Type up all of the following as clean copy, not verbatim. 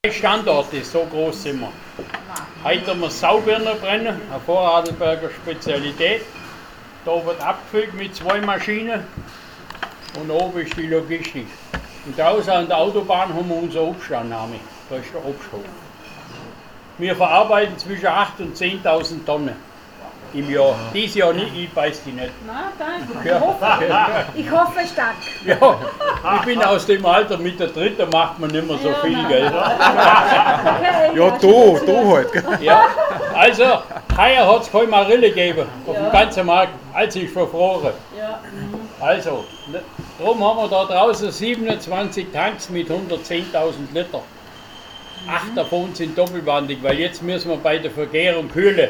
Standorte, so groß sind wir. Heute haben wir Saubirner brennen, eine Vorarlberger Spezialität. Da wird abgefüllt mit 2 Maschinen und oben ist die Logistik. Und draußen an der Autobahn haben wir unsere Obstannahme, da ist der Obsthof. Wir verarbeiten zwischen 8.000 und 10.000 Tonnen im Jahr. Dieses Jahr nicht, ich weiß die nicht. Na, danke. Ja. Ich hoffe stark. Ja, ich bin aus dem Alter, mit der Dritten macht man nicht mehr so viel, gell? Okay, Ja, du halt. Gell? Ja, also, heuer hat es keine Marille gegeben auf dem ganzen Markt, als ich verfroren. Ja. Also, darum haben wir da draußen 27 Tanks mit 110.000 Liter. 8 davon sind doppelwandig, weil jetzt müssen wir bei der Vergärung kühlen.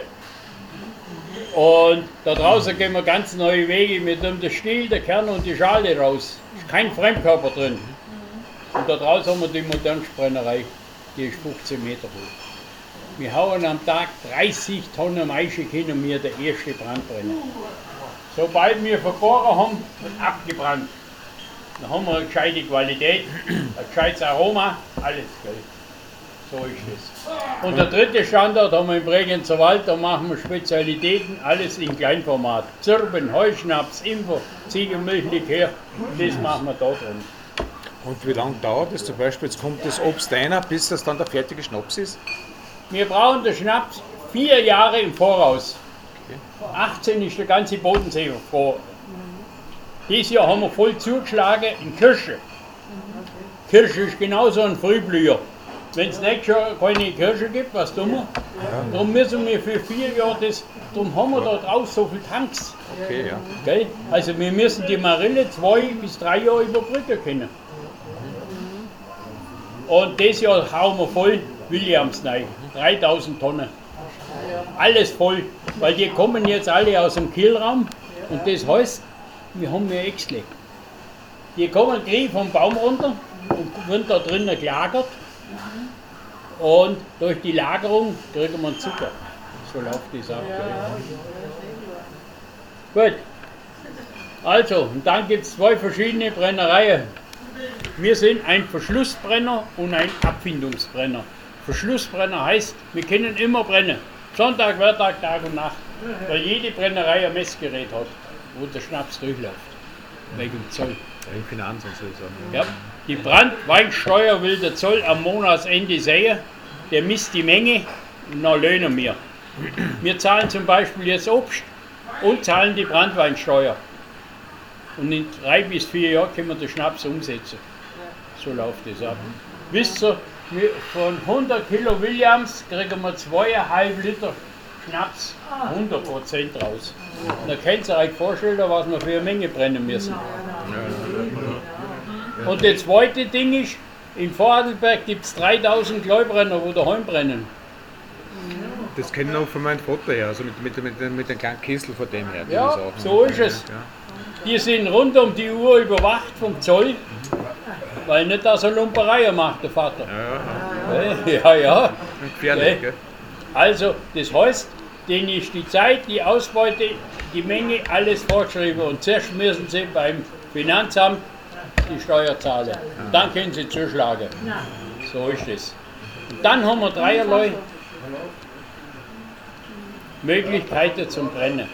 Und da draußen gehen wir ganz neue Wege mit dem Stiel, der Kern und die Schale raus. Ist kein Fremdkörper drin. Und da draußen haben wir die modernste Brennerei, die ist 15 Meter hoch. Wir hauen am Tag 30 Tonnen Maische können wir der erste Brand brennen. Sobald wir vergoren haben, wird abgebrannt. Dann haben wir eine gescheite Qualität, ein gescheites Aroma, alles gell. So ist es. Und der dritte Standort haben wir im Bregenzer Wald, da machen wir Spezialitäten, alles in Kleinformat. Zirben, Heuschnaps, Info, Ziegenmilchlikör, das machen wir da drin. Und wie lange dauert es zum Beispiel? Jetzt kommt das Obst rein, bis das dann der fertige Schnaps ist? Wir brauchen den Schnaps 4 Jahre im Voraus. 18 ist der ganze Bodensee vor. Dieses Jahr haben wir voll zugeschlagen in Kirsche. Kirsche ist genauso ein Frühblüher. Wenn es nächstes Jahr keine Kirsche gibt, was tun wir? Darum müssen wir für 4 Jahre das, darum haben wir da draus so viele Tanks. Okay, ja. Gell? Also wir müssen die Marille 2 bis 3 Jahre überbrücken können. Und dieses Jahr hauen wir voll Williams rein, 3000 Tonnen. Alles voll, weil die kommen jetzt alle aus dem Kielraum und das heißt, wir haben mehr Äxtle. Die kommen gleich vom Baum runter und werden da drinnen gelagert. Und durch die Lagerung kriegen wir Zucker. So läuft das ab. Gut. Also, und dann gibt es 2 verschiedene Brennereien. Wir sind ein Verschlussbrenner und ein Abfindungsbrenner. Verschlussbrenner heißt, wir können immer brennen. Sonntag, Werktag, Tag und Nacht. Weil jede Brennerei ein Messgerät hat, wo der Schnaps durchläuft. Wegen dem Zoll. Wegen Finanz und so. Ja. Die Brandweinsteuer will der Zoll am Monatsende sehen. Der misst die Menge und dann löhnen wir. Wir zahlen zum Beispiel jetzt Obst und zahlen die Brandweinsteuer. Und in 3 bis 4 Jahren können wir den Schnaps umsetzen. So läuft das ab. Wisst ihr, von 100 Kilo Williams kriegen wir 2,5 Liter Schnaps 100% raus. Da könnt ihr euch vorstellen, was wir für eine Menge brennen müssen. Und das zweite Ding ist, in Vorarlberg gibt es 3000 Gläubrenner, die daheim brennen. Das kenne ich auch von meinem Vater her, also mit dem kleinen Kessel von dem her. Ja, so ist es. Die sind rund um die Uhr überwacht vom Zoll, weil nicht, dass er Lumperei macht, der Vater. Ja. Gefährlich, gell? Also, das heißt, denen ist die Zeit, die Ausbeute, die Menge, alles vorgeschrieben. Und zuerst müssen sie beim Finanzamt die Steuer zahlen. Dann können sie zuschlagen. So ist es. Und dann haben wir dreierlei Möglichkeiten zum Brennen.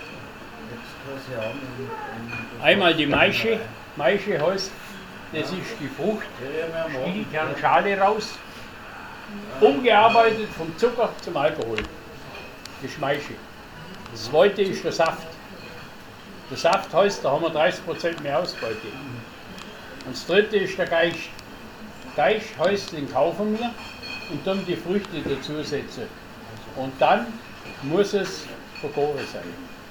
Einmal die Maische. Maische heißt, das ist die Frucht, Stielkern, Schale raus, umgearbeitet vom Zucker zum Alkohol. Das ist Maische. Das zweite ist der Saft. Der Saft heißt, da haben wir 30% mehr Ausbeute. Und das dritte ist der Geist. Geist heißt, den kaufen wir und dann die Früchte dazusetzen. Und dann muss es vergoren sein.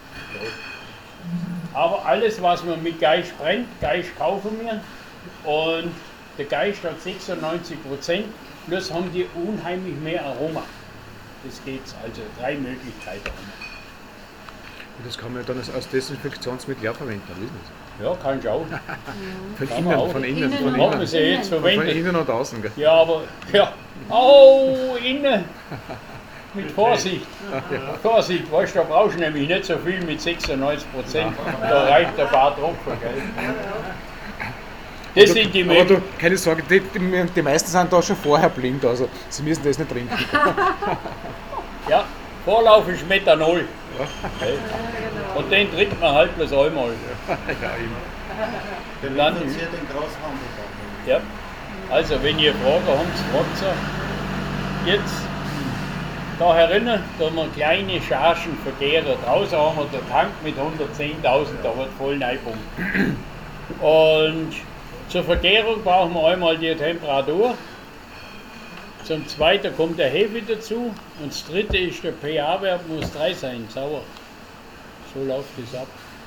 Aber alles, was man mit Geist brennt, Geist kaufen wir. Und der Geist hat 96%, plus haben die unheimlich mehr Aroma. Das geht also 3 Möglichkeiten. Und das kann man ja dann als Desinfektionsmittel auch verwenden, wissen Sie? Ja, kann ich auch. Von innen. Machen wir sie jetzt Von verwendet. innen und außen, gell? Ja, aber, ja, innen. Mit Vorsicht. Vorsicht, weißt du, da brauchst du nämlich nicht so viel mit 96%. Da reicht ein paar Tropfen, gell? Das sind die Aber Möglichkeiten. du, keine Sorge, die meisten sind da schon vorher blind, also sie müssen das nicht trinken. Ja, Vorlauf ist Methanol. Okay. Und den trinkt man halt bloß einmal. Ja, eben. Der Dann- lizenziert den Großhandel dann. Ja. Also, wenn ihr Fragen habt, fragt sie. Jetzt, da herinnen, da wir kleine Chargen verkehren. Draußen haben wir den Tank mit 110.000, da wird voll neipumpen. Und zur Vergärung brauchen wir einmal die Temperatur. Zum zweiten kommt der Hefe dazu. Und das dritte ist, der pH-Wert muss 3 sein, sauer. So läuft das ab.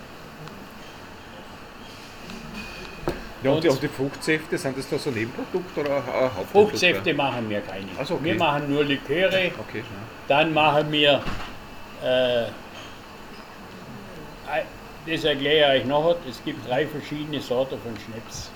Ja, und die Fruchtsäfte, sind das da so Nebenprodukte oder Hauptprodukte? Fruchtsäfte machen wir keine. Ach so, okay. Wir machen nur Liköre. Okay, ja. Dann machen wir, das erkläre ich euch noch, es gibt 3 verschiedene Sorten von Schnaps.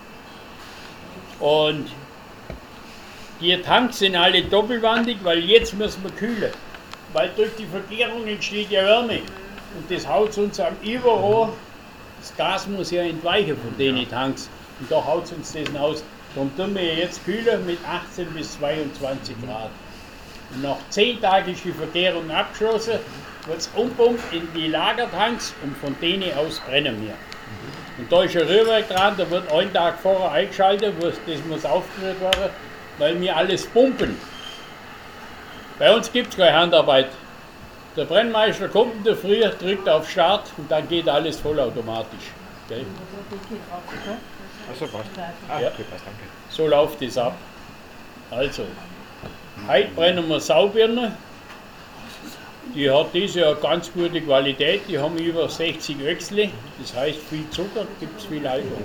Und die Tanks sind alle doppelwandig, weil jetzt müssen wir kühlen. Weil durch die Vergärung entsteht ja Wärme. Und das haut uns am Überrohr, das Gas muss ja entweichen von den Tanks. Und da haut uns das aus. Darum tun wir jetzt kühlen mit 18 bis 22 Grad. Und nach 10 Tagen ist die Vergärung abgeschlossen, wird es umpumpt in die Lagertanks und von denen aus brennen wir. Und da ist ein Rührwerk dran, da wird einen Tag vorher eingeschaltet, das muss aufgerührt werden, weil wir alles pumpen. Bei uns gibt es keine Handarbeit. Der Brennmeister kommt in der Früh, drückt auf Start und dann geht alles vollautomatisch. Gell? Also passt. Ah, Ja. okay, passt, danke. So läuft es ab. Also, heute brennen wir Saubirne. Die hat diese Jahr ganz gute Qualität, die haben über 60 Öchsle, das heißt viel Zucker, gibt es viel Alkohol.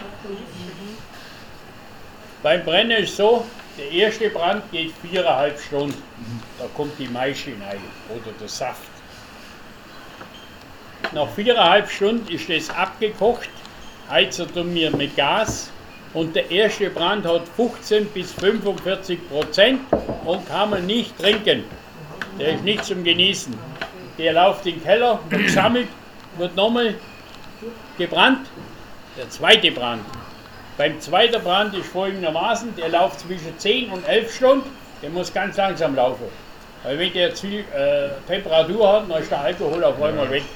Beim Brennen ist so, der erste Brand geht 4,5 Stunden, da kommt die Maische rein oder der Saft. Nach 4,5 Stunden ist das abgekocht, heizen tun wir mit Gas und der erste Brand hat 15 bis 45% und kann man nicht trinken. Der ist nicht zum Genießen. Der läuft in den Keller, wird gesammelt, wird nochmal gebrannt. Der zweite Brand. Beim zweiten Brand ist folgendermaßen, der läuft zwischen 10 und 11 Stunden, der muss ganz langsam laufen. Weil wenn der zu viel Temperatur hat, dann ist der Alkohol auf einmal weg.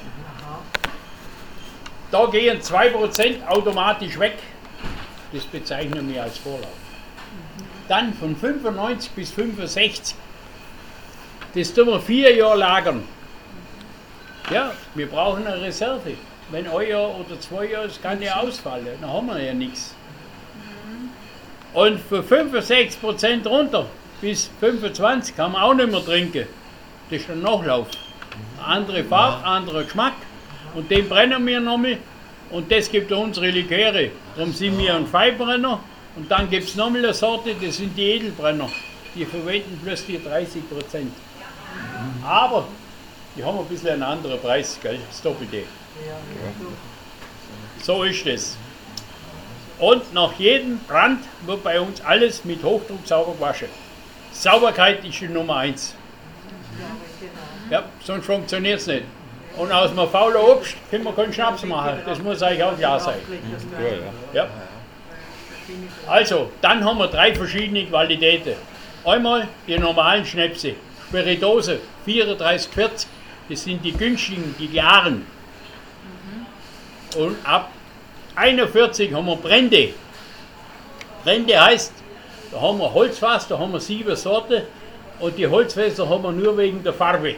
Da gehen 2% automatisch weg. Das bezeichnen wir als Vorlauf. Dann von 95 bis 65. Das tun wir 4 Jahre lagern. Ja, wir brauchen eine Reserve. Wenn ein Jahr oder 2 Jahre, das kann ja ausfallen, dann haben wir ja nichts. Und für 65% runter bis 25 kann man auch nicht mehr trinken. Das ist ein Nachlauf. Andere Farbe, anderer Geschmack. Und den brennen wir nochmal. Und das gibt unsere Liköre. Darum sind wir ein Feinbrenner. Und dann gibt es nochmal eine Sorte, das sind die Edelbrenner. Die verwenden bloß die 30%. Aber die haben ein bisschen einen anderen Preis, gell? Das Doppelte. So ist es. Und nach jedem Brand wird bei uns alles mit Hochdruck sauber gewaschen. Sauberkeit ist die Nummer 1. Ja, sonst funktioniert es nicht. Und aus einem faulen Obst können wir keinen Schnaps machen. Das muss eigentlich auch klar sein. Ja. Also, dann haben wir 3 verschiedene Qualitäten. Einmal die normalen Schnäpse. Spiritose 34,40. Das sind die günstigen, die klaren. Und ab 41 haben wir Brände. Brände heißt, da haben wir Holzfass, da haben wir 7 Sorten. Und die Holzfässer haben wir nur wegen der Farbe.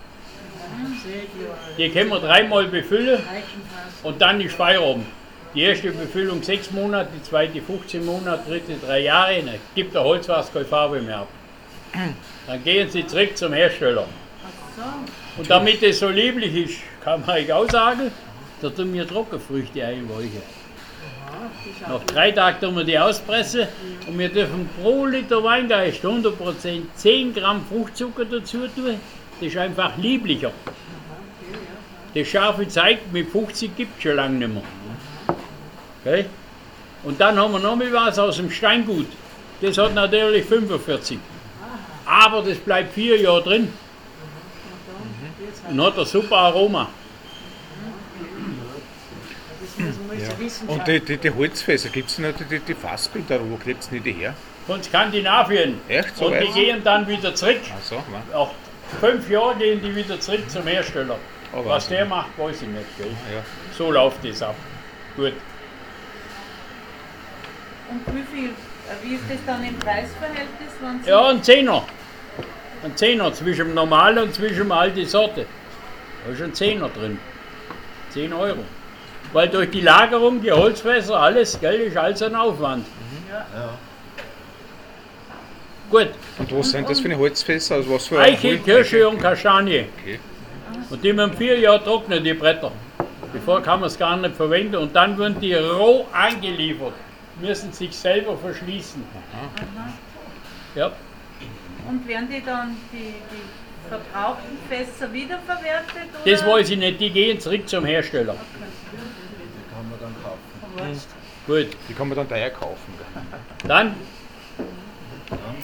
Die können wir 3-mal befüllen und dann ist Feierabend. Die erste Befüllung 6 Monate, die zweite 15 Monate, dritte 3 Jahre. Dann gibt der Holzfass keine Farbe mehr ab. Dann gehen sie zurück zum Hersteller. Und damit es so lieblich ist, kann man euch auch sagen, da tun wir Trockenfrüchte einweichen. Nach 3 Tagen tun wir die auspressen und wir dürfen pro Liter Weingeist 100% 10 Gramm Fruchtzucker dazu tun. Das ist einfach lieblicher. Das scharfe Zeug mit 50 gibt es schon lange nicht mehr. Okay? Und dann haben wir noch mal was aus dem Steingut. Das hat natürlich 45. Aber das bleibt 4 Jahre drin. Und hat ein super Aroma. Ja. Und die Holzfässer, gibt es noch die Fassbilder, wo kriegt es nicht die her? Von Skandinavien. Echt? So Und die weit? gehen dann wieder zurück. Ach so, ne? Nach 5 Jahren gehen die wieder zurück zum Hersteller. Oh, Was Wahnsinn. der macht, weiß ich nicht. Gell? Ja. So läuft das ab. Gut. Und wie ist das dann im Preisverhältnis? Wenn Sie Ja, ein Zehner. Ein Zehner zwischen dem normalen und zwischen dem alten Sorte. Da ist ein Zehner drin. 10 Euro. Weil durch die Lagerung, die Holzfässer, alles, gell, ist alles ein Aufwand. Gut, Und was sind das für eine Holzfässer? Also was für Eiche, Holz- Kirsche und Kastanie. Okay. Und die müssen 4 Jahre trocknen, die Bretter. Bevor kann man es gar nicht verwenden. Und dann werden die roh angeliefert. Müssen sich selber verschließen. Ja. und werden die dann die verbrauchten Fässer wiederverwertet? Oder? Das weiß ich nicht, die gehen zurück zum Hersteller. Kann man dann kaufen. Gut, Die kann man dann teuer kaufen. Gell? dann